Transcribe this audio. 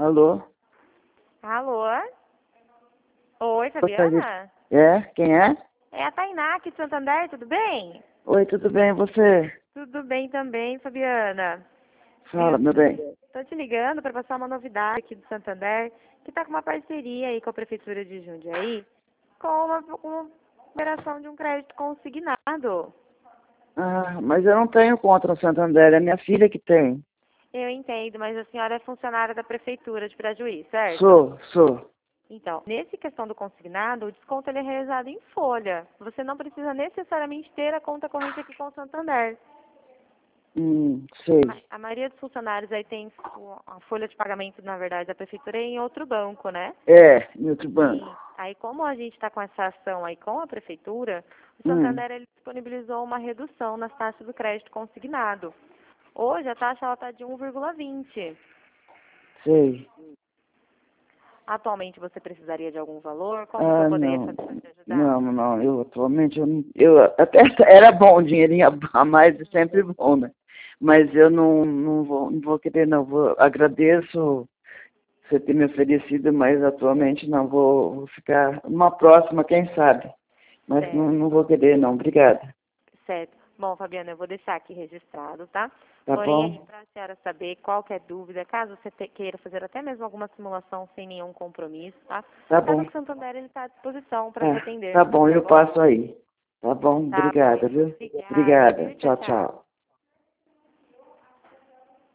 Alô? Alô? Oi, Oi, Fabiana? É? Quem é? É a Tainá aqui de Santander, tudo bem? Oi, tudo bem, e você? Tudo bem também, Fabiana. Fala, Viu? meu bem. Tô te ligando para passar uma novidade aqui do Santander, que tá com uma parceria aí com a Prefeitura de Jundiaí, com uma operação de um crédito consignado. Ah, mas eu não tenho conta no Santander, é minha filha que tem. Eu entendo, mas a senhora é funcionária da Prefeitura de Pirajuí, certo? Sou. Então, nesse questão do consignado, o desconto ele é realizado em folha. Você não precisa necessariamente ter a conta corrente aqui com o Santander. Sei. A maioria dos funcionários aí tem a folha de pagamento, na verdade, da prefeitura é em outro banco, né? É, em outro E banco. aí, como a gente está com essa ação aí com a prefeitura, o Hum, Santander ele disponibilizou uma redução nas taxas do crédito consignado. Hoje a taxa ela está de 1,20. sei. Atualmente você precisaria de algum valor? Como que eu Ah, poderia não. fazer para te ajudar? Não, eu atualmente, eu até era bom, um dinheirinho a mais é sempre bom, né? Mas eu não vou querer, não. Agradeço você ter me oferecido, mas atualmente não vou ficar. Uma próxima, quem sabe? Mas Certo, não vou querer, não. Obrigada. certo. Bom, Fabiana, eu vou deixar aqui registrado, tá? Tá Porém, aí, bom? para a senhora saber qualquer dúvida, caso você queira fazer até mesmo alguma simulação sem nenhum compromisso, tá? Tá A Casa bom. do Santander ele está à disposição para te Tá, atender, tá bom, tá eu bom? passo aí. Tá bom? Tá bom, Obrigada, então. viu? Obrigada, Obrigada. viu? Tchau, Tchau, tchau. tchau.